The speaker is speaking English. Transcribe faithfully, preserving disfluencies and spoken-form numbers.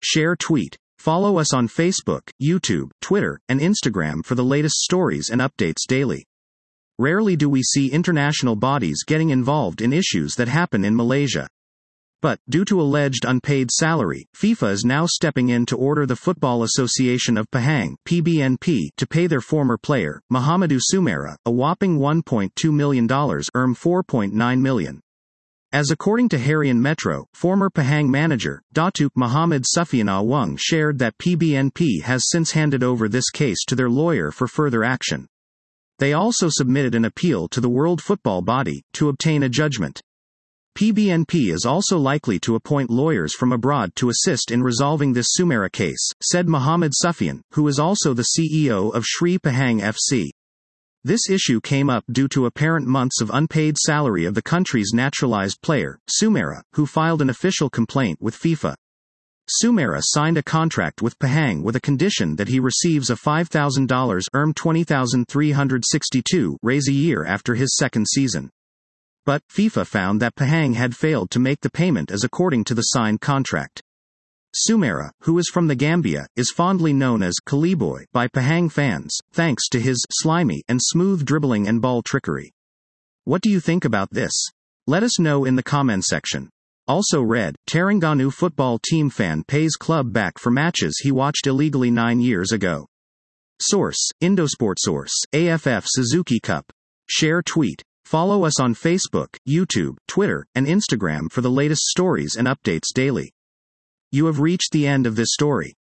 Share tweet. Follow us on Facebook, YouTube, Twitter, and Instagram for the latest stories and updates daily. Rarely do we see international bodies getting involved in issues that happen in Malaysia. But, due to alleged unpaid salary, FIFA is now stepping in to order the Football Association of Pahang (P B N P) to pay their former player, Muhammadu Sumera, a whopping one point two million dollars (E R M four point nine million dollars). As according to Harian Metro, former Pahang manager, Datuk Muhammad Sufyan Awang shared that P B N P has since handed over this case to their lawyer for further action. They also submitted an appeal to the World Football Body to obtain a judgment. P B N P is also likely to appoint lawyers from abroad to assist in resolving this Sumera case, said Muhammad Sufyan, who is also the C E O of Sri Pahang F C. This issue came up due to apparent months of unpaid salary of the country's naturalized player, Sumera, who filed an official complaint with FIFA. Sumera signed a contract with Pahang with a condition that he receives a five thousand dollars (E R M twenty thousand three hundred sixty-two) raise a year after his second season. But, FIFA found that Pahang had failed to make the payment as according to the signed contract. Sumera, who is from the Gambia, is fondly known as Kaliboy by Pahang fans, thanks to his slimy and smooth dribbling and ball trickery. What do you think about this? Let us know in the comment section. Also read, Terengganu football team fan pays club back for matches he watched illegally nine years ago. Source, Indosport. Source, A F F Suzuki Cup. Share tweet. Follow us on Facebook, YouTube, Twitter, and Instagram for the latest stories and updates daily. You have reached the end of this story.